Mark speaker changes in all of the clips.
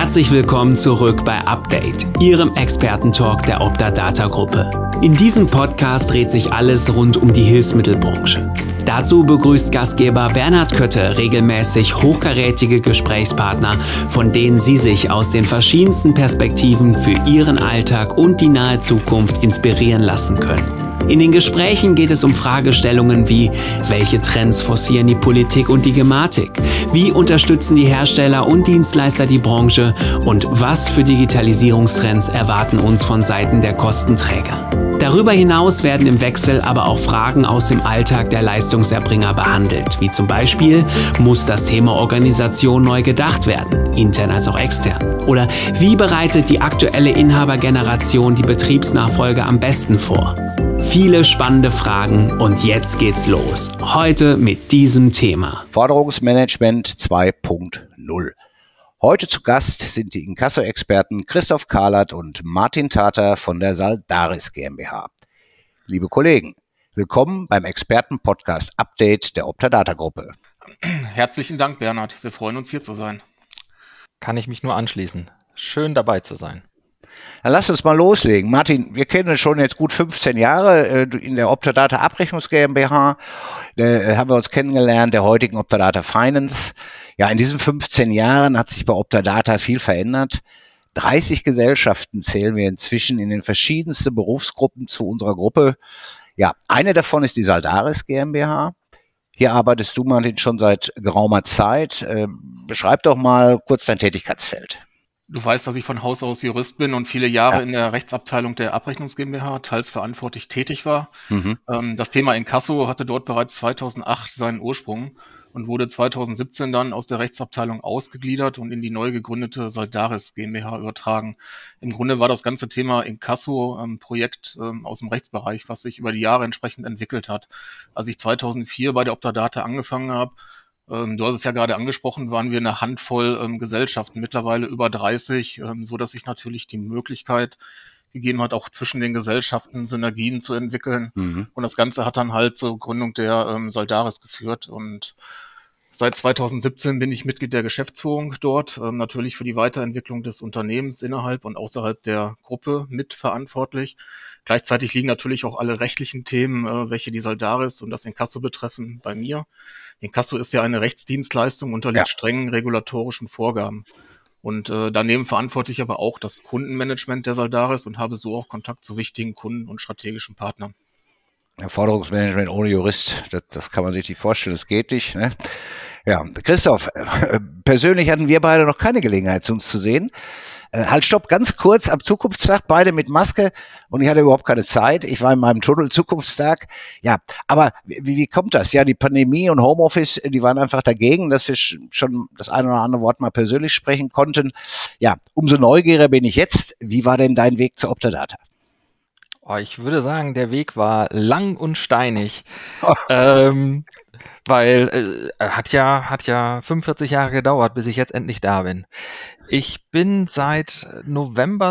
Speaker 1: Herzlich willkommen zurück bei Update, Ihrem Expertentalk der Optadata-Gruppe. In diesem Podcast dreht sich alles rund um die Hilfsmittelbranche. Dazu begrüßt Gastgeber Bernhard Kötte regelmäßig hochkarätige Gesprächspartner, von denen Sie sich aus den verschiedensten Perspektiven für Ihren Alltag und die nahe Zukunft inspirieren lassen können. In den Gesprächen geht es um Fragestellungen wie: Welche Trends forcieren die Politik und die Gematik? Wie unterstützen die Hersteller und Dienstleister die Branche? Und was für Digitalisierungstrends erwarten uns von Seiten der Kostenträger? Darüber hinaus werden im Wechsel aber auch Fragen aus dem Alltag der Leistungserbringer behandelt, wie zum Beispiel: Muss das Thema Organisation neu gedacht werden, intern als auch extern? Oder wie bereitet die aktuelle Inhabergeneration die Betriebsnachfolge am besten vor? Viele spannende Fragen und jetzt geht's los. Heute mit diesem Thema.
Speaker 2: Forderungsmanagement 2.0. Heute zu Gast sind die Inkasso-Experten Christoph Kahlert und Martin Tater von der Saldaris GmbH. Liebe Kollegen, willkommen beim Experten-Podcast Update der Optadata-Gruppe.
Speaker 3: Herzlichen Dank, Bernhard. Wir freuen uns, hier zu sein.
Speaker 4: Kann ich mich nur anschließen. Schön dabei zu sein.
Speaker 2: Dann lass uns mal loslegen. Martin, wir kennen uns schon jetzt gut 15 Jahre in der Optadata Abrechnungs GmbH. Haben wir uns kennengelernt, der heutigen Optadata Finance. Ja, in diesen 15 Jahren hat sich bei Optadata viel verändert. 30 Gesellschaften zählen wir inzwischen in den verschiedensten Berufsgruppen zu unserer Gruppe. Ja, eine davon ist die Saldaris GmbH. Hier arbeitest du, Martin, schon seit geraumer Zeit. Beschreib doch mal kurz dein Tätigkeitsfeld.
Speaker 3: Du weißt, dass ich von Haus aus Jurist bin und viele Jahre in der Rechtsabteilung der Abrechnungs GmbH teils verantwortlich tätig war. Das Thema Inkasso hatte dort bereits 2008 seinen Ursprung und wurde 2017 dann aus der Rechtsabteilung ausgegliedert und in die neu gegründete Saldaris GmbH übertragen. Im Grunde war das ganze Thema Inkasso ein Projekt aus dem Rechtsbereich, was sich über die Jahre entsprechend entwickelt hat. Als ich 2004 bei der Optadata angefangen habe, du hast es ja gerade angesprochen, waren wir eine Handvoll Gesellschaften, mittlerweile über 30, so dass sich natürlich die Möglichkeit gegeben hat, auch zwischen den Gesellschaften Synergien zu entwickeln. Und das Ganze hat dann halt zur Gründung der Saldaris geführt. Und seit 2017 bin ich Mitglied der Geschäftsführung dort, natürlich für die Weiterentwicklung des Unternehmens innerhalb und außerhalb der Gruppe mitverantwortlich. Gleichzeitig liegen natürlich auch alle rechtlichen Themen, welche die Saldaris und das Inkasso betreffen, bei mir. Inkasso ist ja eine Rechtsdienstleistung, unterliegt strengen regulatorischen Vorgaben. Und daneben verantworte ich aber auch das Kundenmanagement der Saldaris und habe so auch Kontakt zu wichtigen Kunden und strategischen Partnern.
Speaker 2: Forderungsmanagement ohne Jurist, das kann man sich nicht vorstellen, das geht nicht, ne? Ja, Christoph, persönlich hatten wir beide noch keine Gelegenheit, uns zu sehen. Halt, stopp, ganz kurz, am Zukunftstag, beide mit Maske und ich hatte überhaupt keine Zeit. Ich war in meinem Tunnel Zukunftstag. Ja, aber wie kommt das? Ja, die Pandemie und Homeoffice, die waren einfach dagegen, dass wir schon das eine oder andere Wort mal persönlich sprechen konnten. Ja, umso neugieriger bin ich jetzt. Wie war denn dein Weg zur Optadata?
Speaker 4: Ich würde sagen, der Weg war lang und steinig, weil hat ja 45 Jahre gedauert, bis ich jetzt endlich da bin. Ich bin seit November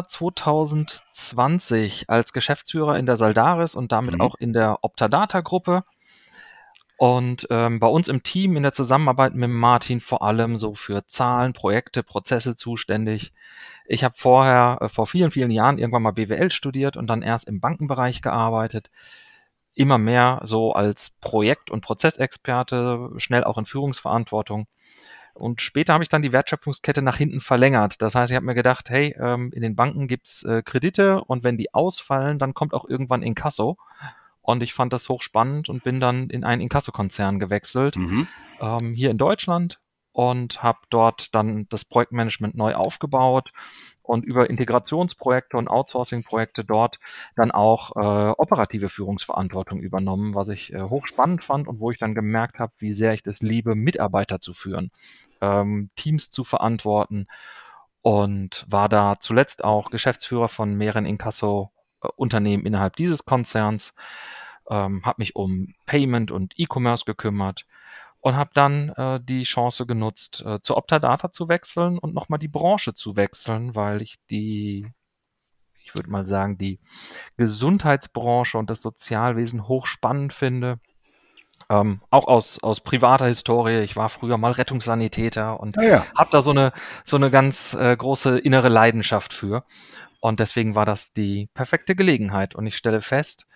Speaker 4: 2020 als Geschäftsführer in der Saldaris und damit auch in der Optadata-Gruppe und bei uns im Team in der Zusammenarbeit mit Martin vor allem so für Zahlen, Projekte, Prozesse zuständig. Ich habe vorher vor vielen, vielen Jahren irgendwann mal BWL studiert und dann erst im Bankenbereich gearbeitet. Immer mehr so als Projekt- und Prozessexperte, schnell auch in Führungsverantwortung. Und später habe ich dann die Wertschöpfungskette nach hinten verlängert. Das heißt, ich habe mir gedacht, hey, in den Banken gibt's Kredite und wenn die ausfallen, dann kommt auch irgendwann Inkasso. Und ich fand das hochspannend und bin dann in einen Inkasso-Konzern gewechselt, hier in Deutschland, und habe dort dann das Projektmanagement neu aufgebaut und über Integrationsprojekte und Outsourcing-Projekte dort dann auch operative Führungsverantwortung übernommen, was ich hochspannend fand und wo ich dann gemerkt habe, wie sehr ich das liebe, Mitarbeiter zu führen, Teams zu verantworten, und war da zuletzt auch Geschäftsführer von mehreren Inkasso-Unternehmen innerhalb dieses Konzerns, habe mich um Payment und E-Commerce gekümmert und habe dann die Chance genutzt, zur Optadata zu wechseln und nochmal die Branche zu wechseln, weil ich würde mal sagen, die Gesundheitsbranche und das Sozialwesen hochspannend finde. Auch aus privater Historie. Ich war früher mal Rettungssanitäter und
Speaker 2: Naja.
Speaker 4: habe da so eine ganz große innere Leidenschaft für. Und deswegen war das die perfekte Gelegenheit. Und ich stelle fest,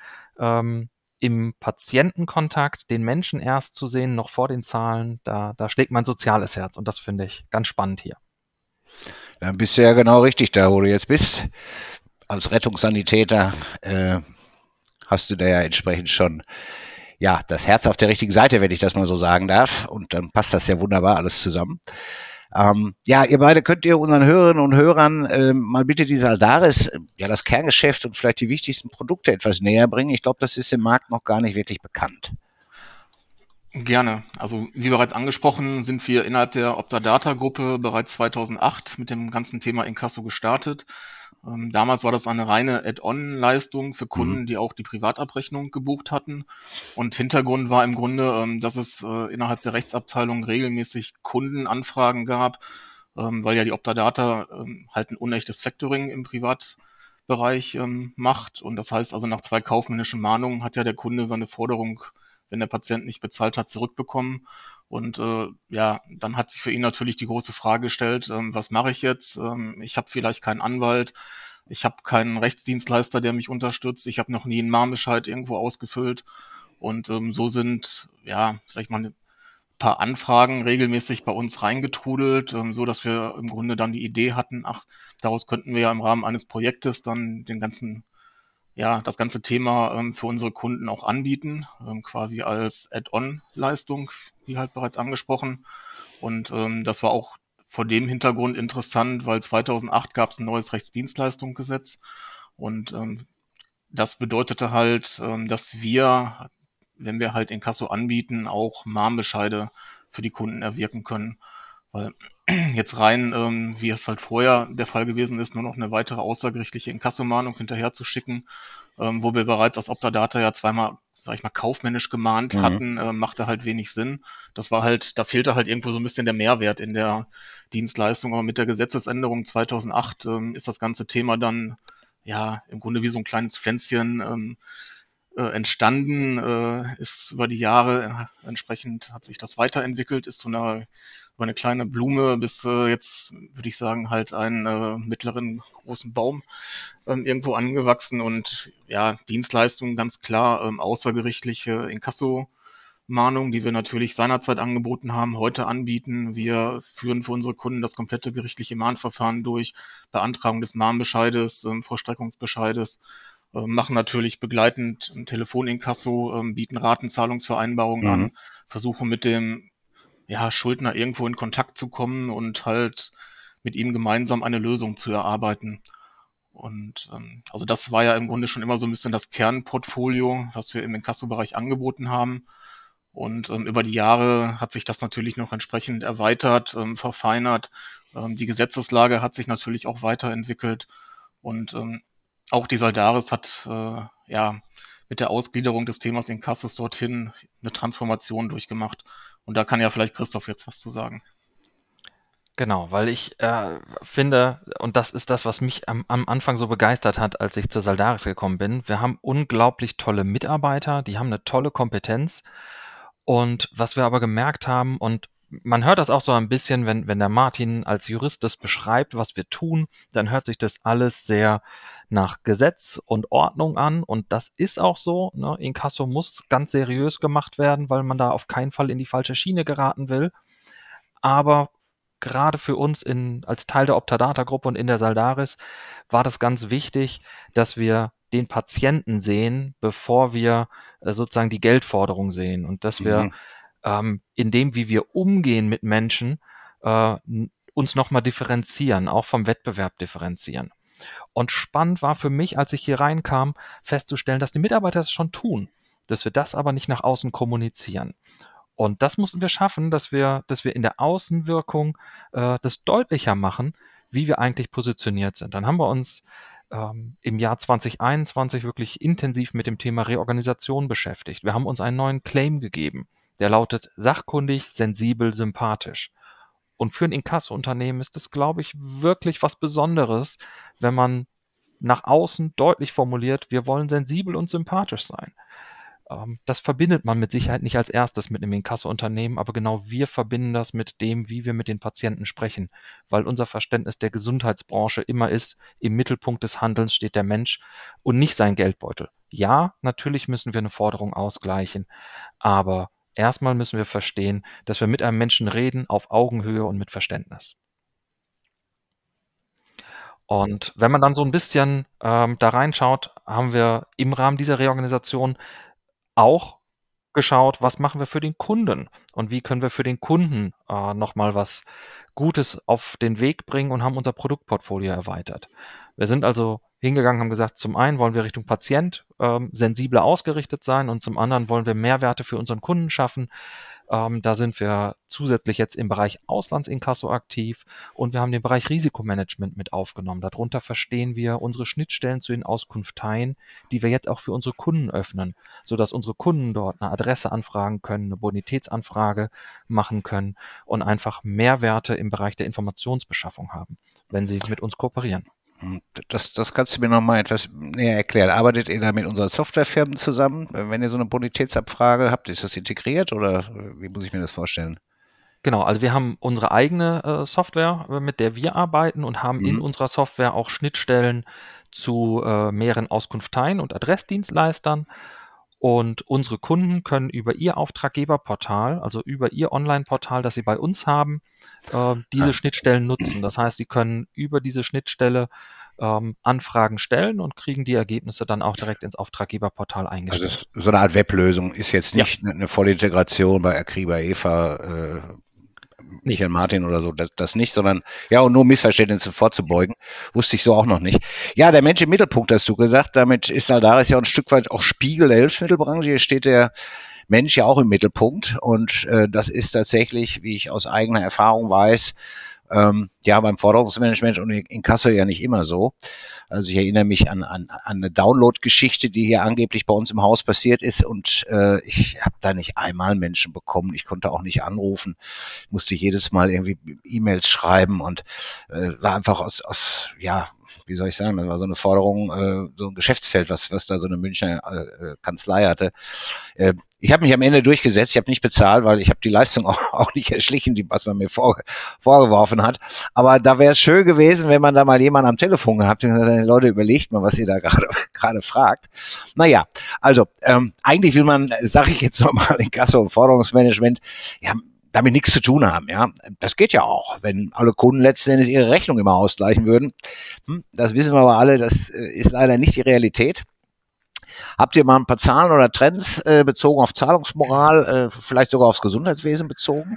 Speaker 4: im Patientenkontakt den Menschen erst zu sehen, noch vor den Zahlen, da schlägt mein soziales Herz. Und das finde ich ganz spannend hier.
Speaker 2: Dann bist du ja genau richtig da, wo du jetzt bist. Als Rettungssanitäter hast du da ja entsprechend schon das Herz auf der richtigen Seite, wenn ich das mal so sagen darf. Und dann passt das ja wunderbar alles zusammen. Ihr beide könnt ihr unseren Hörerinnen und Hörern mal bitte die Saldaris, das Kerngeschäft und vielleicht die wichtigsten Produkte etwas näher bringen. Ich glaube, das ist im Markt noch gar nicht wirklich bekannt.
Speaker 3: Gerne. Also wie bereits angesprochen, sind wir innerhalb der Optadata-Gruppe bereits 2008 mit dem ganzen Thema Inkasso gestartet. Damals war das eine reine Add-on-Leistung für Kunden, die auch die Privatabrechnung gebucht hatten. Und Hintergrund war im Grunde, dass es innerhalb der Rechtsabteilung regelmäßig Kundenanfragen gab, weil ja die Optadata halt ein unechtes Factoring im Privatbereich macht. Und das heißt also, nach 2 kaufmännischen Mahnungen hat ja der Kunde seine Forderung, wenn der Patient nicht bezahlt hat, zurückbekommen. Und dann hat sich für ihn natürlich die große Frage gestellt, was mache ich jetzt? Ich habe vielleicht keinen Anwalt, ich habe keinen Rechtsdienstleister, der mich unterstützt, ich habe noch nie einen Mahnbescheid irgendwo ausgefüllt. Und so sind, sag ich mal, ein paar Anfragen regelmäßig bei uns reingetrudelt, so dass wir im Grunde dann die Idee hatten, daraus könnten wir ja im Rahmen eines Projektes dann das ganze Thema für unsere Kunden auch anbieten, quasi als Add-on-Leistung, wie halt bereits angesprochen. Und das war auch vor dem Hintergrund interessant, weil 2008 gab es ein neues Rechtsdienstleistungsgesetz und das bedeutete halt, dass wir, wenn wir halt Inkasso anbieten, auch Mahnbescheide für die Kunden erwirken können. Weil jetzt rein, wie es halt vorher der Fall gewesen ist, nur noch eine weitere außergerichtliche Inkassomahnung hinterherzuschicken, wo wir bereits als Optadata ja zweimal, sag ich mal, kaufmännisch gemahnt hatten, machte halt wenig Sinn. Das war halt, da fehlte halt irgendwo so ein bisschen der Mehrwert in der Dienstleistung. Aber mit der Gesetzesänderung 2008 ist das ganze Thema dann im Grunde wie so ein kleines Pflänzchen entstanden, ist über die Jahre, entsprechend hat sich das weiterentwickelt, ist über eine kleine Blume bis jetzt, würde ich sagen, halt einen mittleren großen Baum irgendwo angewachsen und Dienstleistungen ganz klar, außergerichtliche Inkasso-Mahnung, die wir natürlich seinerzeit angeboten haben, heute anbieten. Wir führen für unsere Kunden das komplette gerichtliche Mahnverfahren durch, Beantragung des Mahnbescheides, Vollstreckungsbescheides, machen natürlich begleitend ein Telefoninkasso, bieten Ratenzahlungsvereinbarungen an, versuchen mit dem Schuldner irgendwo in Kontakt zu kommen und halt mit ihm gemeinsam eine Lösung zu erarbeiten. Und also das war ja im Grunde schon immer so ein bisschen das Kernportfolio, was wir im Inkasso-Bereich angeboten haben. Und über die Jahre hat sich das natürlich noch entsprechend erweitert, verfeinert. Die Gesetzeslage hat sich natürlich auch weiterentwickelt. Und auch die Saldaris hat mit der Ausgliederung des Themas Inkassos dorthin eine Transformation durchgemacht. Und da kann ja vielleicht Christoph jetzt was zu sagen.
Speaker 4: Genau, weil ich finde, und das ist das, was mich am Anfang so begeistert hat, als ich zur Saldaris gekommen bin, wir haben unglaublich tolle Mitarbeiter, die haben eine tolle Kompetenz. Und was wir aber gemerkt haben, und man hört das auch so ein bisschen, wenn der Martin als Jurist das beschreibt, was wir tun, dann hört sich das alles sehr nach Gesetz und Ordnung an. Und das ist auch so. Ne? Inkasso muss ganz seriös gemacht werden, weil man da auf keinen Fall in die falsche Schiene geraten will. Aber gerade für uns als Teil der Optadata-Gruppe und in der Saldaris war das ganz wichtig, dass wir den Patienten sehen, bevor wir sozusagen die Geldforderung sehen und dass wir in dem, wie wir umgehen mit Menschen, uns nochmal differenzieren, auch vom Wettbewerb differenzieren. Und spannend war für mich, als ich hier reinkam, festzustellen, dass die Mitarbeiter es schon tun, dass wir das aber nicht nach außen kommunizieren. Und das mussten wir schaffen, dass wir in der Außenwirkung das deutlicher machen, wie wir eigentlich positioniert sind. Dann haben wir uns im Jahr 2021 wirklich intensiv mit dem Thema Reorganisation beschäftigt. Wir haben uns einen neuen Claim gegeben, der lautet sachkundig, sensibel, sympathisch. Und für ein Inkasso-Unternehmen ist das, glaube ich, wirklich was Besonderes, wenn man nach außen deutlich formuliert, wir wollen sensibel und sympathisch sein. Das verbindet man mit Sicherheit nicht als erstes mit einem Inkasso-Unternehmen, aber genau wir verbinden das mit dem, wie wir mit den Patienten sprechen, weil unser Verständnis der Gesundheitsbranche immer ist, im Mittelpunkt des Handelns steht der Mensch und nicht sein Geldbeutel. Ja, natürlich müssen wir eine Forderung ausgleichen, aber erstmal müssen wir verstehen, dass wir mit einem Menschen reden auf Augenhöhe und mit Verständnis. Und wenn man dann so ein bisschen da reinschaut, haben wir im Rahmen dieser Reorganisation auch geschaut, was machen wir für den Kunden und wie können wir für den Kunden nochmal was Gutes auf den Weg bringen und haben unser Produktportfolio erweitert. Wir sind also hingegangen, haben gesagt, zum einen wollen wir Richtung Patient sensibler ausgerichtet sein und zum anderen wollen wir Mehrwerte für unseren Kunden schaffen. Da sind wir zusätzlich jetzt im Bereich Auslandsinkasso aktiv und wir haben den Bereich Risikomanagement mit aufgenommen. Darunter verstehen wir unsere Schnittstellen zu den Auskunfteien, die wir jetzt auch für unsere Kunden öffnen, sodass unsere Kunden dort eine Adresse anfragen können, eine Bonitätsanfrage machen können und einfach Mehrwerte im Bereich der Informationsbeschaffung haben, wenn sie mit uns kooperieren.
Speaker 2: Das kannst du mir noch mal etwas näher erklären. Arbeitet ihr da mit unseren Softwarefirmen zusammen? Wenn ihr so eine Bonitätsabfrage habt, ist das integriert oder wie muss ich mir das vorstellen?
Speaker 4: Genau, also wir haben unsere eigene Software, mit der wir arbeiten und haben in unserer Software auch Schnittstellen zu mehreren Auskunfteien und Adressdienstleistern. Und unsere Kunden können über ihr Auftraggeberportal, also über ihr Online-Portal, das sie bei uns haben, diese Schnittstellen nutzen. Das heißt, sie können über diese Schnittstelle Anfragen stellen und kriegen die Ergebnisse dann auch direkt ins Auftraggeberportal
Speaker 2: Also
Speaker 4: eingestellt.
Speaker 2: es ist so eine Art Weblösung, ist jetzt
Speaker 4: Ja.
Speaker 2: nicht eine Vollintegration bei Akriba, Eva, Michael Martin oder so, das nicht, sondern ja, und nur Missverständnisse vorzubeugen, wusste ich so auch noch nicht. Ja, der Mensch im Mittelpunkt, hast du gesagt, damit ist Saldaris ja ein Stück weit auch Spiegel der Hilfsmittelbranche. Hier steht der Mensch ja auch im Mittelpunkt und das ist tatsächlich, wie ich aus eigener Erfahrung weiß, ja, beim Forderungsmanagement und in Kassel ja nicht immer so. Also ich erinnere mich an eine Download-Geschichte, die hier angeblich bei uns im Haus passiert ist und ich habe da nicht einmal Menschen bekommen. Ich konnte auch nicht anrufen, musste jedes Mal irgendwie E-Mails schreiben und war einfach aus ja, wie soll ich sagen, das war so eine Forderung, so ein Geschäftsfeld, was da so eine Münchner Kanzlei hatte. Ich habe mich am Ende durchgesetzt, ich habe nicht bezahlt, weil ich habe die Leistung auch nicht erschlichen, was man mir vorgeworfen hat. Aber da wäre es schön gewesen, wenn man da mal jemanden am Telefon gehabt hätte und gesagt, Leute, überlegt mal, was ihr da gerade fragt. Naja, also eigentlich will man, sage ich jetzt nochmal, in Kasso- und Forderungsmanagement, ja, damit nichts zu tun haben, ja. Das geht ja auch, wenn alle Kunden letzten Endes ihre Rechnung immer ausgleichen würden. Das wissen wir aber alle, das ist leider nicht die Realität. Habt ihr mal ein paar Zahlen oder Trends bezogen auf Zahlungsmoral, vielleicht sogar aufs Gesundheitswesen bezogen?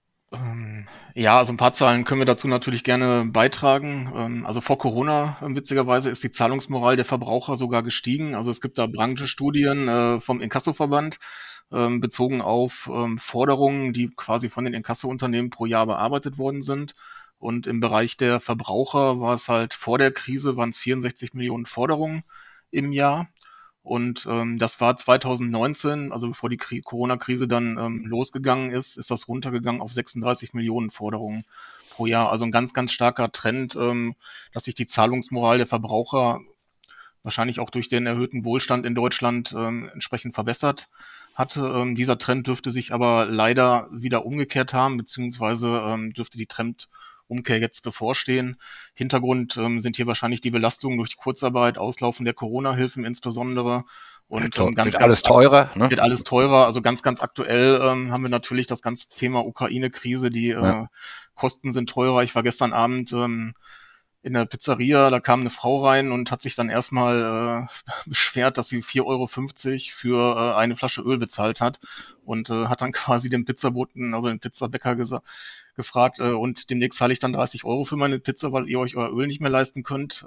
Speaker 3: Ja, also ein paar Zahlen können wir dazu natürlich gerne beitragen. Also vor Corona, witzigerweise, ist die Zahlungsmoral der Verbraucher sogar gestiegen. Also es gibt da Branchenstudien vom Inkasso-Verband, bezogen auf Forderungen, die quasi von den Inkasso-Unternehmen pro Jahr bearbeitet worden sind. Und im Bereich der Verbraucher war es halt vor der Krise, waren es 64 Millionen Forderungen im Jahr. Und das war 2019, also bevor die Corona-Krise dann losgegangen ist, ist das runtergegangen auf 36 Millionen Forderungen pro Jahr. Also ein ganz, ganz starker Trend, dass sich die Zahlungsmoral der Verbraucher wahrscheinlich auch durch den erhöhten Wohlstand in Deutschland entsprechend verbessert hatte. Dieser Trend dürfte sich aber leider wieder umgekehrt haben, beziehungsweise dürfte die Trendumkehr jetzt bevorstehen. Hintergrund sind hier wahrscheinlich die Belastungen durch die Kurzarbeit, Auslaufen der Corona-Hilfen insbesondere. Und
Speaker 2: wird alles teurer, ne?
Speaker 3: Wird alles teurer. Also ganz, ganz aktuell haben wir natürlich das ganze Thema Ukraine-Krise. Die Kosten sind teurer. Ich war gestern Abend in der Pizzeria, da kam eine Frau rein und hat sich dann erstmal beschwert, dass sie 4,50 € für eine Flasche Öl bezahlt hat und hat dann quasi den Pizzaboten, also den Pizzabäcker gefragt, und demnächst zahle ich dann 30 € für meine Pizza, weil ihr euch euer Öl nicht mehr leisten könnt.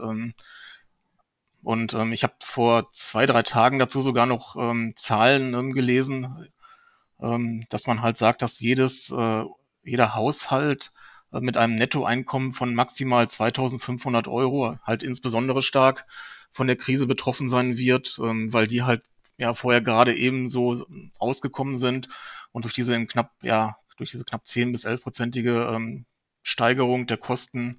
Speaker 3: Und ich habe vor 2-3 Tagen dazu sogar noch Zahlen gelesen, dass man halt sagt, dass jeder Haushalt mit einem Nettoeinkommen von maximal 2.500 € halt insbesondere stark von der Krise betroffen sein wird, weil die halt ja vorher gerade eben so ausgekommen sind und durch diese knapp 10 bis 11-prozentige Steigerung der Kosten,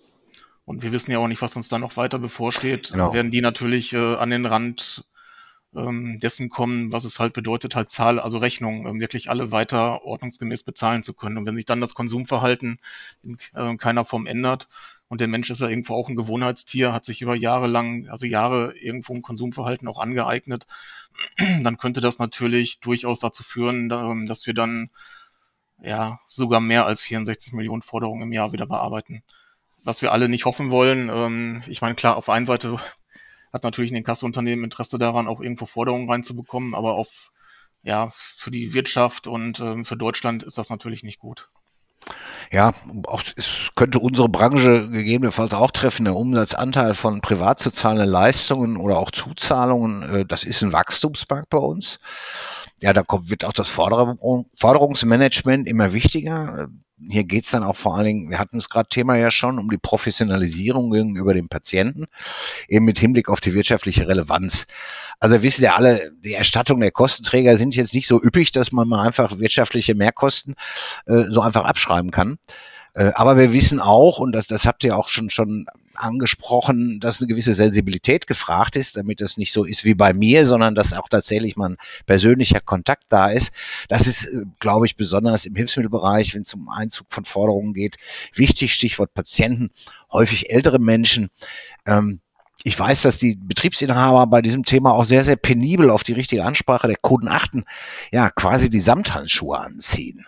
Speaker 3: und wir wissen ja auch nicht, was uns da noch weiter bevorsteht,
Speaker 2: Genau.
Speaker 3: werden die natürlich an den Rand dessen kommen, was es halt bedeutet, halt also Rechnungen wirklich alle weiter ordnungsgemäß bezahlen zu können. Und wenn sich dann das Konsumverhalten in keiner Form ändert, und der Mensch ist ja irgendwo auch ein Gewohnheitstier, hat sich über Jahre irgendwo ein Konsumverhalten auch angeeignet, dann könnte das natürlich durchaus dazu führen, dass wir dann ja sogar mehr als 64 Millionen Forderungen im Jahr wieder bearbeiten. Was wir alle nicht hoffen wollen. Ich meine, klar, auf der einen Seite hat natürlich ein Inkassounternehmen Interesse daran, auch irgendwo Forderungen reinzubekommen, aber für die Wirtschaft und für Deutschland ist das natürlich nicht gut.
Speaker 2: Ja, auch, es könnte unsere Branche gegebenenfalls auch treffen. Der Umsatzanteil von privat zu zahlenden Leistungen oder auch Zuzahlungen, das ist ein Wachstumsmarkt bei uns. Ja, wird auch das Forderungsmanagement immer wichtiger. Hier geht's dann auch vor allen Dingen, wir hatten es gerade Thema ja schon, um die Professionalisierung gegenüber dem Patienten, eben mit Hinblick auf die wirtschaftliche Relevanz. Also wissen ja alle, die Erstattung der Kostenträger sind jetzt nicht so üppig, dass man mal einfach wirtschaftliche Mehrkosten so einfach abschreiben kann. Aber wir wissen auch, und das habt ihr auch schon angesprochen, dass eine gewisse Sensibilität gefragt ist, damit das nicht so ist wie bei mir, sondern dass auch tatsächlich mal ein persönlicher Kontakt da ist. Das ist, glaube ich, besonders im Hilfsmittelbereich, wenn es um Einzug von Forderungen geht, wichtig. Stichwort Patienten, häufig ältere Menschen. Ich weiß, dass die Betriebsinhaber bei diesem Thema auch sehr, sehr penibel auf die richtige Ansprache der Kunden achten, ja, quasi die Samthandschuhe anziehen.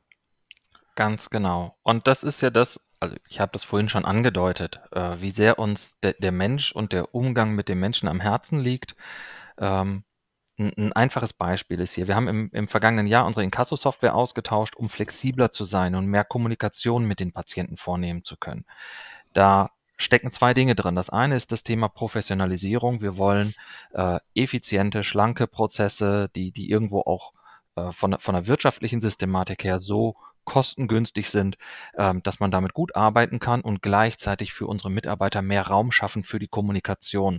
Speaker 4: Ganz genau. Und das ist ja also ich habe das vorhin schon angedeutet, wie sehr uns der Mensch und der Umgang mit dem Menschen am Herzen liegt. Ein einfaches Beispiel ist hier. Wir haben im vergangenen Jahr unsere Inkasso-Software ausgetauscht, um flexibler zu sein und mehr Kommunikation mit den Patienten vornehmen zu können. Da stecken zwei Dinge drin. Das eine ist das Thema Professionalisierung. Wir wollen effiziente, schlanke Prozesse, die irgendwo auch von der wirtschaftlichen Systematik her so kostengünstig sind, dass man damit gut arbeiten kann und gleichzeitig für unsere Mitarbeiter mehr Raum schaffen für die Kommunikation,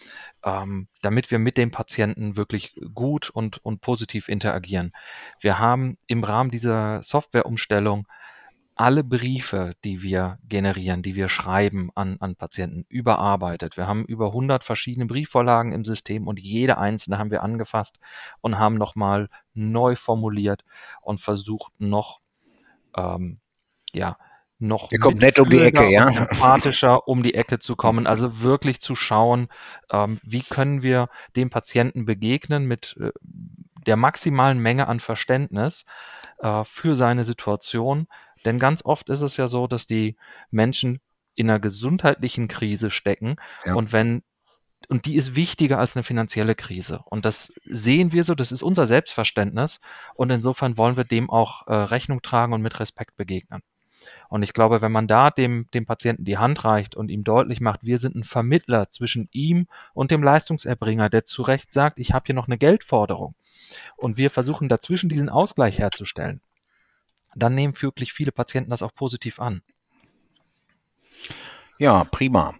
Speaker 4: damit wir mit dem Patienten wirklich gut und positiv interagieren. Wir haben im Rahmen dieser Softwareumstellung alle Briefe, die wir generieren, die wir schreiben an Patienten, überarbeitet. Wir haben über 100 verschiedene Briefvorlagen im System und jede einzelne haben wir angefasst und haben nochmal neu formuliert und versucht noch
Speaker 2: Ihr kommt nett um die Ecke, ja?
Speaker 4: und empathischer um die Ecke zu kommen. Also wirklich zu schauen, wie können wir dem Patienten begegnen mit der maximalen Menge an Verständnis für seine Situation. Denn ganz oft ist es ja so, dass die Menschen in einer gesundheitlichen Krise stecken
Speaker 2: Ja.
Speaker 4: und die ist wichtiger als eine finanzielle Krise. Und das sehen wir so, das ist unser Selbstverständnis. Und insofern wollen wir dem auch Rechnung tragen und mit Respekt begegnen. Und ich glaube, wenn man da dem Patienten die Hand reicht und ihm deutlich macht, wir sind ein Vermittler zwischen ihm und dem Leistungserbringer, der zu Recht sagt, ich habe hier noch eine Geldforderung. Und wir versuchen dazwischen diesen Ausgleich herzustellen, dann nehmen wirklich viele Patienten das auch positiv an.
Speaker 2: Ja, prima.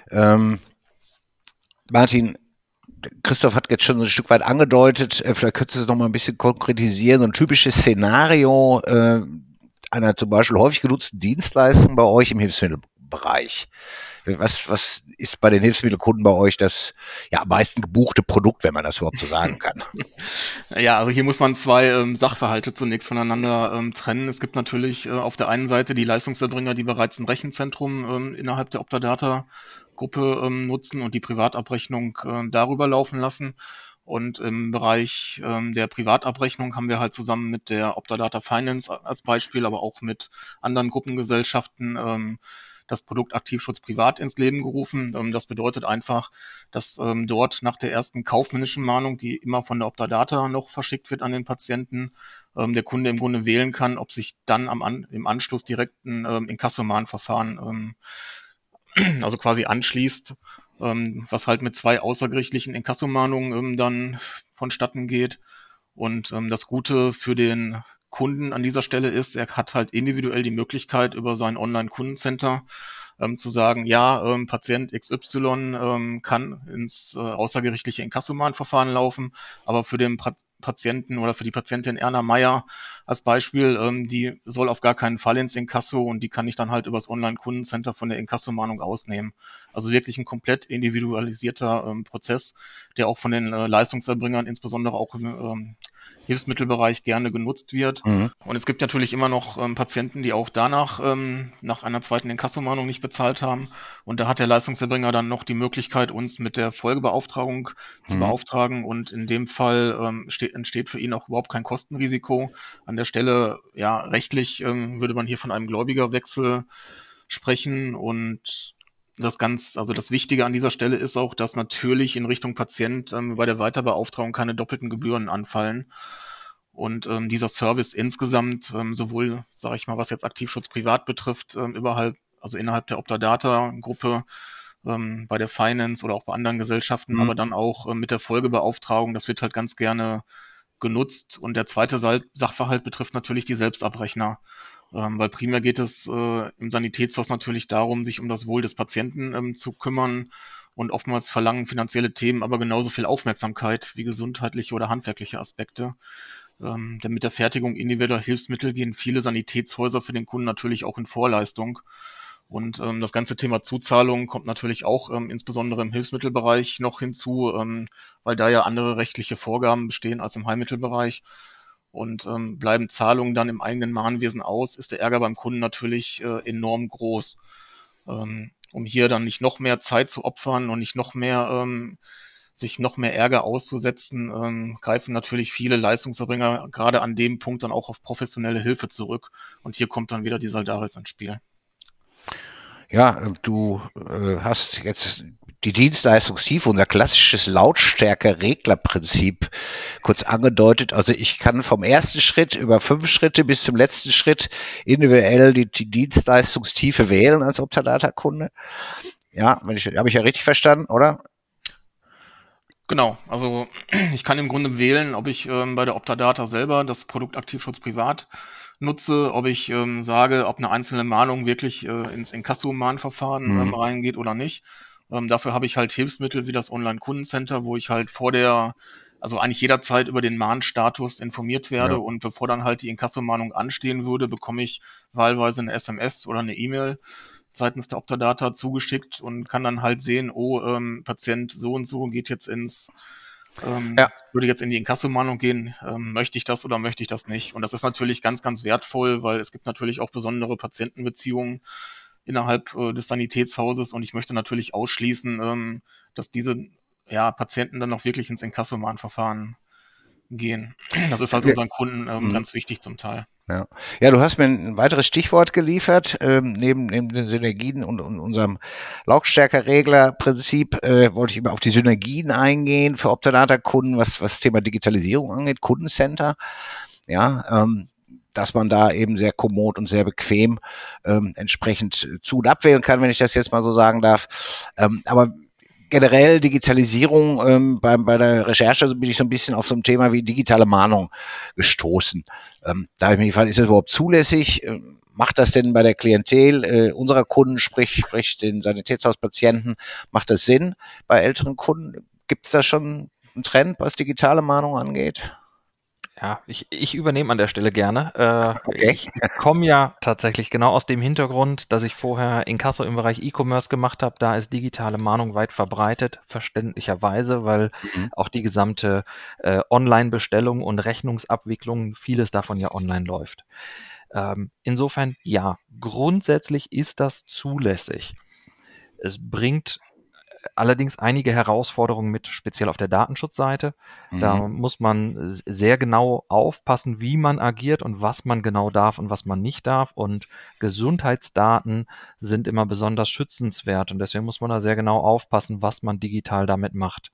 Speaker 2: Martin, Christoph hat jetzt schon ein Stück weit angedeutet, vielleicht könntest du es noch mal ein bisschen konkretisieren. So ein typisches Szenario einer zum Beispiel häufig genutzten Dienstleistung bei euch im Hilfsmittelbereich. Was ist bei den Hilfsmittelkunden bei euch das am meisten gebuchte Produkt, wenn man das überhaupt so sagen kann?
Speaker 3: Ja, also hier muss man zwei Sachverhalte zunächst voneinander trennen. Es gibt natürlich auf der einen Seite die Leistungserbringer, die bereits ein Rechenzentrum innerhalb der Optadata-Gruppe nutzen und die Privatabrechnung darüber laufen lassen. Und im Bereich der Privatabrechnung haben wir halt zusammen mit der Optadata Finance als Beispiel, aber auch mit anderen Gruppengesellschaften das Produkt Aktivschutz Privat ins Leben gerufen. Das bedeutet einfach, dass dort nach der ersten kaufmännischen Mahnung, die immer von der Optadata noch verschickt wird an den Patienten, der Kunde im Grunde wählen kann, ob sich dann im Anschluss direkt ein Inkassomahnverfahren also quasi anschließt, was halt mit 2 außergerichtlichen Inkassomahnungen dann vonstatten geht. Und das Gute für den Kunden an dieser Stelle ist, er hat halt individuell die Möglichkeit, über sein Online-Kundencenter zu sagen, Patient XY kann ins außergerichtliche Inkassomahnverfahren laufen, aber für den Patienten oder für die Patientin Erna Meyer als Beispiel, die soll auf gar keinen Fall ins Inkasso und die kann ich dann halt übers Online-Kundencenter von der Inkasso-Mahnung ausnehmen. Also wirklich ein komplett individualisierter Prozess, der auch von den Leistungserbringern, insbesondere auch im Hilfsmittelbereich, gerne genutzt wird.
Speaker 2: Mhm.
Speaker 3: Und es gibt natürlich immer noch Patienten, die auch danach nach einer zweiten Inkassomahnung nicht bezahlt haben. Und da hat der Leistungserbringer dann noch die Möglichkeit, uns mit der Folgebeauftragung zu beauftragen. Und in dem Fall entsteht für ihn auch überhaupt kein Kostenrisiko. An der Stelle, ja, rechtlich würde man hier von einem Gläubigerwechsel sprechen. Und also das Wichtige an dieser Stelle ist auch, dass natürlich in Richtung Patient bei der Weiterbeauftragung keine doppelten Gebühren anfallen. Und dieser Service insgesamt, sowohl, sage ich mal, was jetzt Aktivschutz privat betrifft, innerhalb der Optadata-Gruppe, bei der Finance oder auch bei anderen Gesellschaften, aber dann auch mit der Folgebeauftragung, das wird halt ganz gerne genutzt. Und der zweite Sachverhalt betrifft natürlich die Selbstabrechner. Weil primär geht es im Sanitätshaus natürlich darum, sich um das Wohl des Patienten zu kümmern. Und oftmals verlangen finanzielle Themen aber genauso viel Aufmerksamkeit wie gesundheitliche oder handwerkliche Aspekte. Denn mit der Fertigung individueller Hilfsmittel gehen viele Sanitätshäuser für den Kunden natürlich auch in Vorleistung. Und das ganze Thema Zuzahlung kommt natürlich auch insbesondere im Hilfsmittelbereich noch hinzu, weil da ja andere rechtliche Vorgaben bestehen als im Heilmittelbereich. Und bleiben Zahlungen dann im eigenen Mahnwesen aus, ist der Ärger beim Kunden natürlich enorm groß. Um hier dann nicht noch mehr Zeit zu opfern und nicht noch mehr sich noch mehr Ärger auszusetzen, greifen natürlich viele Leistungserbringer gerade an dem Punkt dann auch auf professionelle Hilfe zurück. Und hier kommt dann wieder die Saldaris ins Spiel.
Speaker 2: Ja, du hast jetzt die Dienstleistungstiefe, unser klassisches Lautstärke-Reglerprinzip kurz angedeutet. Also ich kann vom ersten Schritt über 5 Schritte bis zum letzten Schritt individuell die Dienstleistungstiefe wählen als Optadata-Kunde. Ja, habe ich ja richtig verstanden, oder?
Speaker 3: Genau, also ich kann im Grunde wählen, ob ich bei der Optadata selber das Produkt Aktivschutz privat nutze, ob ich sage, ob eine einzelne Mahnung wirklich ins Inkasso-Mahnverfahren reingeht oder nicht. Dafür habe ich halt Hilfsmittel wie das Online-Kundencenter, wo ich halt also eigentlich jederzeit über den Mahnstatus informiert werde.
Speaker 2: Ja.
Speaker 3: Und bevor dann halt die Inkasso-Mahnung anstehen würde, bekomme ich wahlweise eine SMS oder eine E-Mail seitens der Optadata zugeschickt und kann dann halt sehen, Patient so und so geht jetzt würde jetzt in die Inkassomahnung gehen, möchte ich das oder möchte ich das nicht? Und das ist natürlich ganz, ganz wertvoll, weil es gibt natürlich auch besondere Patientenbeziehungen innerhalb des Sanitätshauses und ich möchte natürlich ausschließen, dass diese Patienten dann auch wirklich ins Inkassomahnverfahren gehen. Das ist also unseren Kunden ganz wichtig zum Teil.
Speaker 2: Ja. Du hast mir ein weiteres Stichwort geliefert, neben den Synergien und unserem Lautstärkereglerprinzip wollte ich immer auf die Synergien eingehen für Optadata-Kunden, was Thema Digitalisierung angeht, Kundencenter. Ja, dass man da eben sehr kommod und sehr bequem entsprechend zu- und abwählen kann, wenn ich das jetzt mal so sagen darf. Aber generell Digitalisierung, bei der Recherche bin ich so ein bisschen auf so ein Thema wie digitale Mahnung gestoßen. Da habe ich mich gefragt, ist das überhaupt zulässig? Macht das denn bei der Klientel unserer Kunden, sprich den Sanitätshauspatienten, macht das Sinn bei älteren Kunden? Gibt es da schon einen Trend, was digitale Mahnung angeht?
Speaker 4: Ja, ich übernehme an der Stelle gerne.
Speaker 2: Okay.
Speaker 4: Ich komme ja tatsächlich genau aus dem Hintergrund, dass ich vorher Inkasso im Bereich E-Commerce gemacht habe. Da ist digitale Mahnung weit verbreitet, verständlicherweise, weil auch die gesamte Online-Bestellung und Rechnungsabwicklung, vieles davon ja online läuft. Insofern, ja, grundsätzlich ist das zulässig. Es bringt allerdings einige Herausforderungen mit, speziell auf der Datenschutzseite. Da muss man sehr genau aufpassen, wie man agiert und was man genau darf und was man nicht darf. Und Gesundheitsdaten sind immer besonders schützenswert und deswegen muss man da sehr genau aufpassen, was man digital damit macht.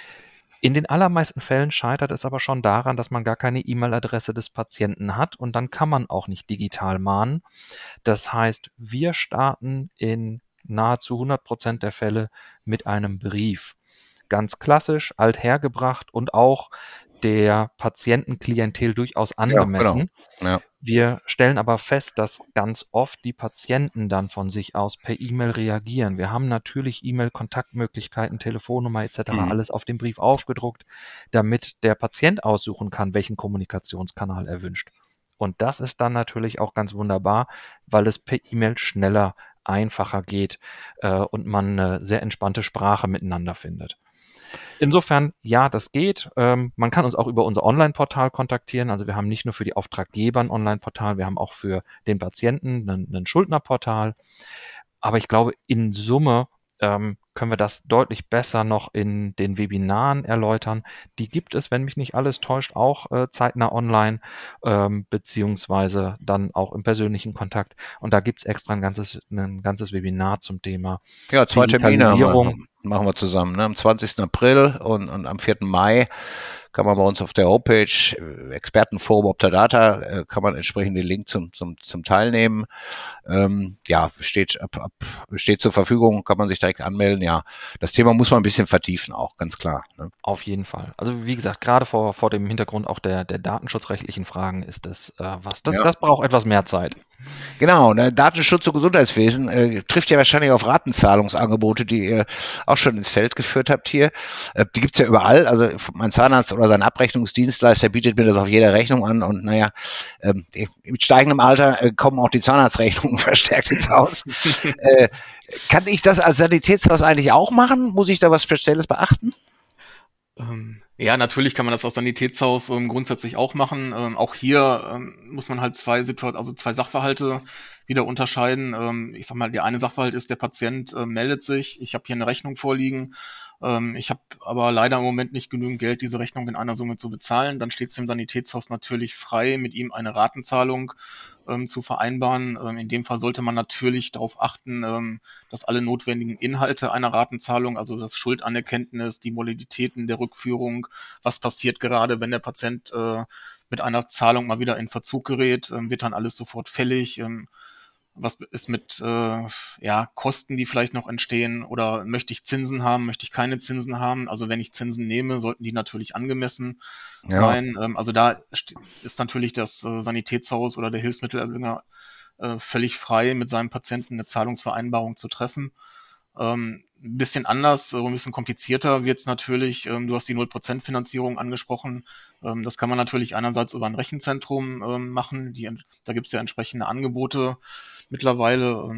Speaker 4: In den allermeisten Fällen scheitert es aber schon daran, dass man gar keine E-Mail-Adresse des Patienten hat und dann kann man auch nicht digital mahnen. Das heißt, wir starten in nahezu 100% der Fälle mit einem Brief. Ganz klassisch, althergebracht und auch der Patientenklientel durchaus
Speaker 2: Ja, genau.
Speaker 4: angemessen.
Speaker 2: Ja.
Speaker 4: Wir stellen aber fest, dass ganz oft die Patienten dann von sich aus per E-Mail reagieren. Wir haben natürlich E-Mail-Kontaktmöglichkeiten, Telefonnummer etc. alles auf dem Brief aufgedruckt, damit der Patient aussuchen kann, welchen Kommunikationskanal er wünscht. Und das ist dann natürlich auch ganz wunderbar, weil es per E-Mail schneller, einfacher geht und man eine sehr entspannte Sprache miteinander findet. Insofern, ja, das geht. Man kann uns auch über unser Online-Portal kontaktieren. Also wir haben nicht nur für die Auftraggeber ein Online-Portal, wir haben auch für den Patienten ein Schuldnerportal. Aber ich glaube, in Summe können wir das deutlich besser noch in den Webinaren erläutern. Die gibt es, wenn mich nicht alles täuscht, auch zeitnah online, beziehungsweise dann auch im persönlichen Kontakt. Und da gibt es extra ein ganzes Webinar zum Thema
Speaker 2: Ja, 2 Termine
Speaker 4: Digitalisierung.
Speaker 2: machen wir zusammen. Ne? Am 20. April und am 4. Mai kann man bei uns auf der Homepage Expertenforum Optadata, kann man entsprechend den Link zum Teilnehmen. Ja, steht zur Verfügung, kann man sich direkt anmelden. Ja, das Thema muss man ein bisschen vertiefen auch, ganz klar. Ne?
Speaker 4: Auf jeden Fall. Also wie gesagt, gerade vor dem Hintergrund auch der datenschutzrechtlichen Fragen ist das das braucht etwas mehr Zeit.
Speaker 2: Genau, ne? Datenschutz und Gesundheitswesen trifft ja wahrscheinlich auf Ratenzahlungsangebote, die ihr auch schon ins Feld geführt habt hier. Die gibt's ja überall. Also mein Zahnarzt oder sein Abrechnungsdienstleister bietet mir das auf jeder Rechnung an. Und naja, mit steigendem Alter kommen auch die Zahnarztrechnungen verstärkt ins Haus. Kann ich das als Sanitätshaus eigentlich auch machen? Muss ich da was Spezielles beachten?
Speaker 3: Ja, natürlich kann man das als Sanitätshaus grundsätzlich auch machen. Auch hier muss man halt zwei Sachverhalte wieder unterscheiden. Ich sag mal, der eine Sachverhalt ist, der Patient meldet sich, ich habe hier eine Rechnung vorliegen, ich habe aber leider im Moment nicht genügend Geld, diese Rechnung in einer Summe zu bezahlen. Dann steht es dem Sanitätshaus natürlich frei, mit ihm eine Ratenzahlung zu vereinbaren. In dem Fall sollte man natürlich darauf achten, dass alle notwendigen Inhalte einer Ratenzahlung, also das Schuldanerkenntnis, die Modalitäten der Rückführung, was passiert gerade, wenn der Patient mit einer Zahlung mal wieder in Verzug gerät, wird dann alles sofort fällig. Was ist mit Kosten, die vielleicht noch entstehen, oder möchte ich Zinsen haben, möchte ich keine Zinsen haben? Also wenn ich Zinsen nehme, sollten die natürlich angemessen sein. Also da ist natürlich das Sanitätshaus oder der Hilfsmittelerbringer völlig frei, mit seinem Patienten eine Zahlungsvereinbarung zu treffen. Ein bisschen anders, ein bisschen komplizierter wird es natürlich. Du hast die 0% Finanzierung angesprochen. Das kann man natürlich einerseits über ein Rechenzentrum machen. Da gibt es ja entsprechende Angebote mittlerweile.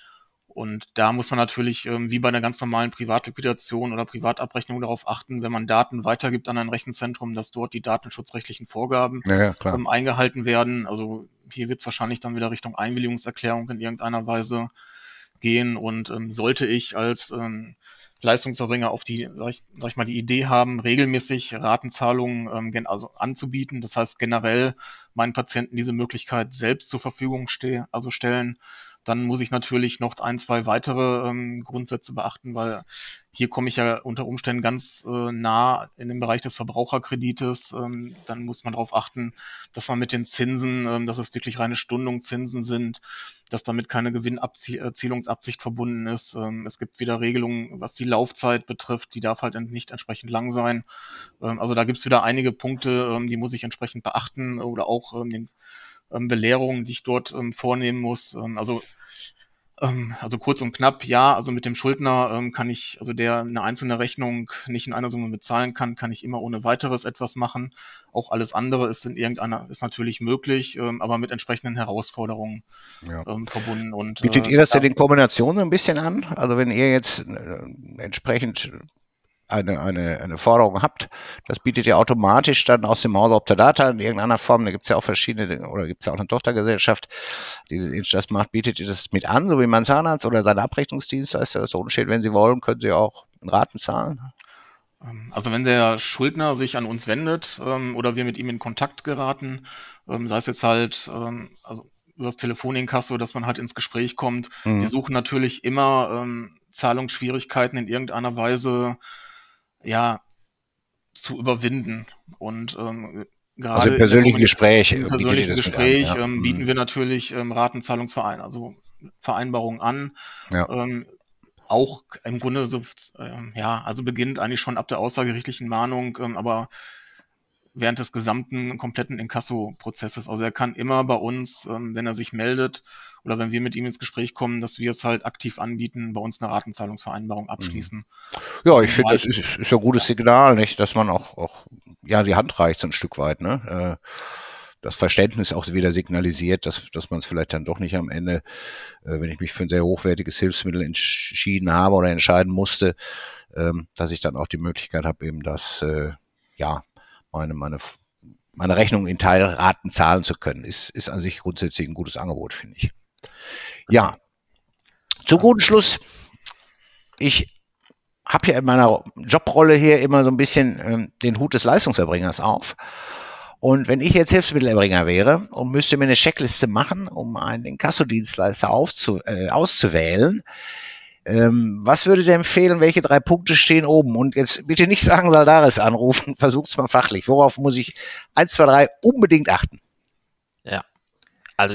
Speaker 3: Und da muss man natürlich, wie bei einer ganz normalen Privatliquidation oder Privatabrechnung, darauf achten, wenn man Daten weitergibt an ein Rechenzentrum, dass dort die datenschutzrechtlichen Vorgaben eingehalten werden. Also hier wird es wahrscheinlich dann wieder Richtung Einwilligungserklärung in irgendeiner Weise gehen. Und sollte ich als Leistungserbringer auf die, sag ich mal, die Idee haben, regelmäßig Ratenzahlungen anzubieten, das heißt generell meinen Patienten diese Möglichkeit selbst zur Verfügung stellen, dann muss ich natürlich noch 1, 2 weitere Grundsätze beachten, weil hier komme ich ja unter Umständen ganz nah in den Bereich des Verbraucherkredites. Dann muss man darauf achten, dass man mit den Zinsen, dass es wirklich reine Stundungszinsen sind, dass damit keine Gewinnerzielungsabsicht verbunden ist. Es gibt wieder Regelungen, was die Laufzeit betrifft, die darf halt nicht entsprechend lang sein. Also da gibt es wieder einige Punkte, die muss ich entsprechend beachten, oder auch den Belehrungen, die ich dort vornehmen muss. Also kurz und knapp, ja, also mit dem Schuldner kann ich, also der eine einzelne Rechnung nicht in einer Summe bezahlen kann ich immer ohne weiteres etwas machen. Auch alles andere ist ist natürlich möglich, aber mit entsprechenden Herausforderungen verbunden. Und
Speaker 2: bietet ihr das denn in Kombination so ein bisschen an? Also wenn ihr jetzt entsprechend eine Forderung habt, das bietet ihr automatisch dann aus dem Hause Optadata in irgendeiner Form, da gibt es ja auch verschiedene, oder gibt es ja auch eine Tochtergesellschaft, die das macht, bietet ihr das mit an, so wie mein Zahnarzt oder sein Abrechnungsdienstleister das so unsteht, wenn sie wollen, können sie auch in Raten zahlen?
Speaker 3: Also wenn der Schuldner sich an uns wendet oder wir mit ihm in Kontakt geraten, sei es jetzt halt also über das Telefoninkasso, dass man halt ins Gespräch kommt. Wir suchen natürlich immer Zahlungsschwierigkeiten in irgendeiner Weise zu überwinden. Und gerade
Speaker 2: im persönlichen Gespräch
Speaker 3: bieten wir natürlich Ratenzahlungsvereinbarungen an.
Speaker 2: Ja.
Speaker 3: Auch im Grunde also beginnt eigentlich schon ab der außergerichtlichen Mahnung, aber während des gesamten, kompletten Inkasso-Prozesses. Also er kann immer bei uns, wenn er sich meldet oder wenn wir mit ihm ins Gespräch kommen, dass wir es halt aktiv anbieten, bei uns eine Ratenzahlungsvereinbarung abschließen.
Speaker 2: Ja, ich finde, das ist ja ein gutes Signal, nicht, dass man auch die Hand reicht so ein Stück weit, ne? Das Verständnis auch wieder signalisiert, dass man es vielleicht dann doch nicht am Ende, wenn ich mich für ein sehr hochwertiges Hilfsmittel entschieden habe oder entscheiden musste, dass ich dann auch die Möglichkeit habe, eben das, meine Rechnung in Teilraten zahlen zu können. Ist an sich grundsätzlich ein gutes Angebot, finde ich. Ja, zum guten Schluss. Ich habe ja in meiner Jobrolle hier immer so ein bisschen den Hut des Leistungserbringers auf. Und wenn ich jetzt Hilfsmittelerbringer wäre und müsste mir eine Checkliste machen, um einen Inkassodienstleister auszuwählen, was würdet ihr empfehlen, welche 3 Punkte stehen oben? Und jetzt bitte nicht sagen, Saldaris anrufen, versucht's mal fachlich. Worauf muss ich 1, 2, 3 unbedingt achten?
Speaker 4: Ja, also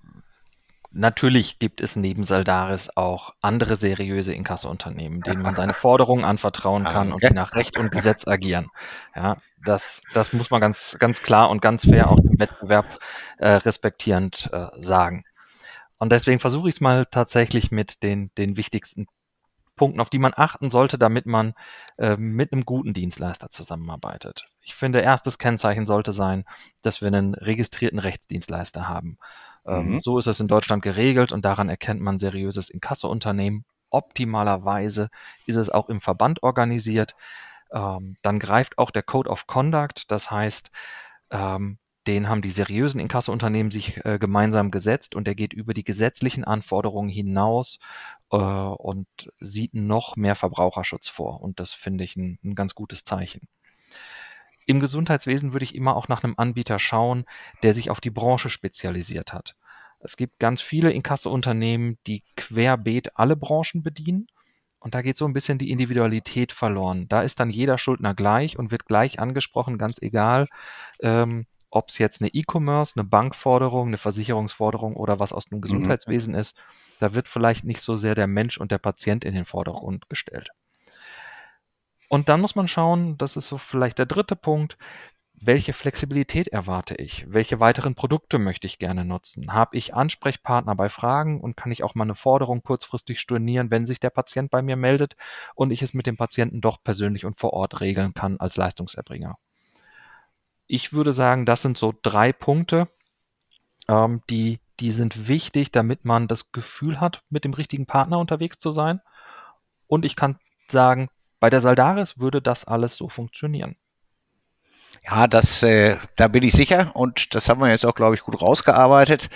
Speaker 4: natürlich gibt es neben Saldaris auch andere seriöse Inkassounternehmen, denen man seine Forderungen anvertrauen kann und die nach Recht und Gesetz agieren. Ja, das muss man ganz, ganz klar und ganz fair auch im Wettbewerb respektierend sagen. Und deswegen versuche ich es mal tatsächlich mit den wichtigsten Punkten, auf die man achten sollte, damit man mit einem guten Dienstleister zusammenarbeitet. Ich finde, erstes Kennzeichen sollte sein, dass wir einen registrierten Rechtsdienstleister haben. So ist es in Deutschland geregelt und daran erkennt man seriöses Inkassounternehmen. Optimalerweise ist es auch im Verband organisiert. Dann greift auch der Code of Conduct, das heißt, den haben die seriösen Inkassounternehmen sich gemeinsam gesetzt und der geht über die gesetzlichen Anforderungen hinaus und sieht noch mehr Verbraucherschutz vor. Und das finde ich ein ganz gutes Zeichen. Im Gesundheitswesen würde ich immer auch nach einem Anbieter schauen, der sich auf die Branche spezialisiert hat. Es gibt ganz viele Inkassounternehmen, die querbeet alle Branchen bedienen. Und da geht so ein bisschen die Individualität verloren. Da ist dann jeder Schuldner gleich und wird gleich angesprochen, ganz egal, ob es jetzt eine E-Commerce, eine Bankforderung, eine Versicherungsforderung oder was aus dem Gesundheitswesen ist. Da wird vielleicht nicht so sehr der Mensch und der Patient in den Vordergrund gestellt. Und dann muss man schauen, das ist so vielleicht der 3. Punkt, welche Flexibilität erwarte ich? Welche weiteren Produkte möchte ich gerne nutzen? Habe ich Ansprechpartner bei Fragen und kann ich auch mal eine Forderung kurzfristig stornieren, wenn sich der Patient bei mir meldet und ich es mit dem Patienten doch persönlich und vor Ort regeln kann als Leistungserbringer? Ich würde sagen, das sind so 3 Punkte, die sind wichtig, damit man das Gefühl hat, mit dem richtigen Partner unterwegs zu sein. Und ich kann sagen, bei der Saldaris würde das alles so funktionieren.
Speaker 2: Ja, da bin ich sicher und das haben wir jetzt auch, glaube ich, gut rausgearbeitet.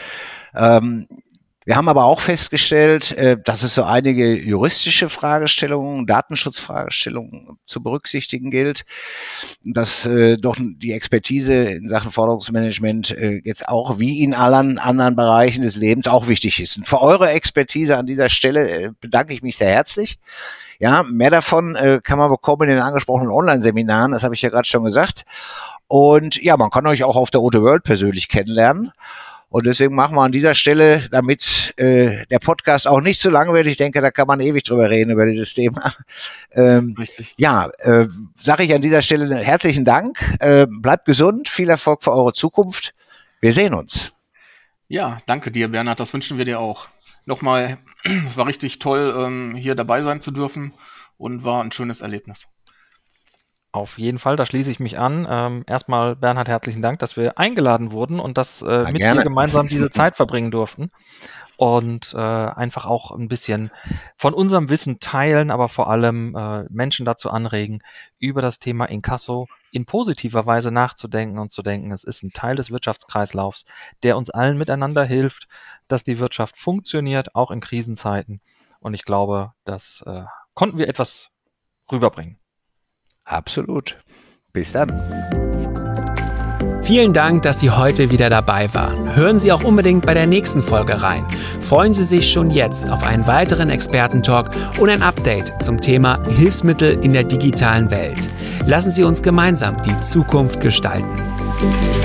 Speaker 2: Wir haben aber auch festgestellt, dass es so einige juristische Fragestellungen, Datenschutzfragestellungen zu berücksichtigen gilt, dass doch die Expertise in Sachen Forderungsmanagement jetzt auch wie in allen anderen Bereichen des Lebens auch wichtig ist. Und für eure Expertise an dieser Stelle bedanke ich mich sehr herzlich. Ja, mehr davon kann man bekommen in den angesprochenen Online-Seminaren, das habe ich ja gerade schon gesagt. Und ja, man kann euch auch auf der OT World persönlich kennenlernen. Und deswegen machen wir an dieser Stelle, damit der Podcast auch nicht zu lang wird, ich denke, da kann man ewig drüber reden, über dieses Thema.
Speaker 3: Richtig.
Speaker 2: Ja, sage ich an dieser Stelle herzlichen Dank. Bleibt gesund, viel Erfolg für eure Zukunft. Wir sehen uns.
Speaker 3: Ja, danke dir, Bernhard, das wünschen wir dir auch. Nochmal, es war richtig toll, hier dabei sein zu dürfen und war ein schönes Erlebnis.
Speaker 4: Auf jeden Fall, da schließe ich mich an. Erstmal, Bernhard, herzlichen Dank, dass wir eingeladen wurden und dass mit dir gemeinsam diese Zeit verbringen durften. Und einfach auch ein bisschen von unserem Wissen teilen, aber vor allem Menschen dazu anregen, über das Thema Inkasso in positiver Weise nachzudenken und zu denken, es ist ein Teil des Wirtschaftskreislaufs, der uns allen miteinander hilft, dass die Wirtschaft funktioniert, auch in Krisenzeiten. Und ich glaube, das konnten wir etwas rüberbringen.
Speaker 2: Absolut. Bis dann.
Speaker 1: Vielen Dank, dass Sie heute wieder dabei waren. Hören Sie auch unbedingt bei der nächsten Folge rein. Freuen Sie sich schon jetzt auf einen weiteren Expertentalk und ein Update zum Thema Hilfsmittel in der digitalen Welt. Lassen Sie uns gemeinsam die Zukunft gestalten.